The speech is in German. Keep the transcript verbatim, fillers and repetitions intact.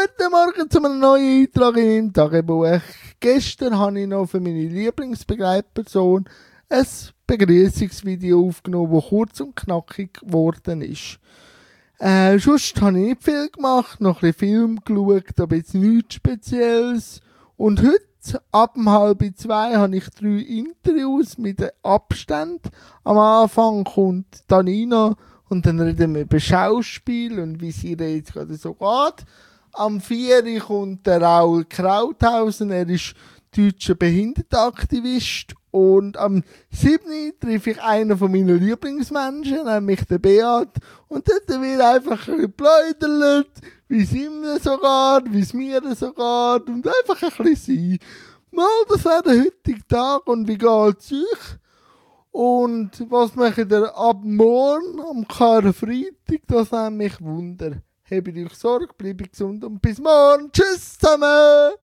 Guten Morgen zu einem neuen Eintrag in meinem Tagebuch. Gestern habe ich noch für meine Lieblingsbegleitperson ein Begrüßungsvideo aufgenommen, das kurz und knackig geworden ist. Äh, sonst habe ich nicht viel gemacht, noch ein bisschen Film geschaut, aber jetzt nichts Spezielles. Und heute, ab um halb zwei, habe ich drei Interviews mit Abstand. Am Anfang kommt Danina und dann reden wir über Schauspiel und wie sie jetzt gerade so geht. Am vier kommt der Raul Krauthausen, er ist deutscher Behindertenaktivist. Und am siebten treffe ich einen von meinen Lieblingsmenschen, nämlich den Beat. Und dort wird einfach ein bisschen geplaudert, wie es ihm so geht, wie es mir so geht. Und einfach ein bisschen sein. Mal, das wäre der heutige Tag und wie geht es euch? Und was macht ihr ab morgen, am Karfreitag? Das nimmt mich Wunder. Habt euch Sorge, bleibt gesund und bis morgen. Tschüss zusammen!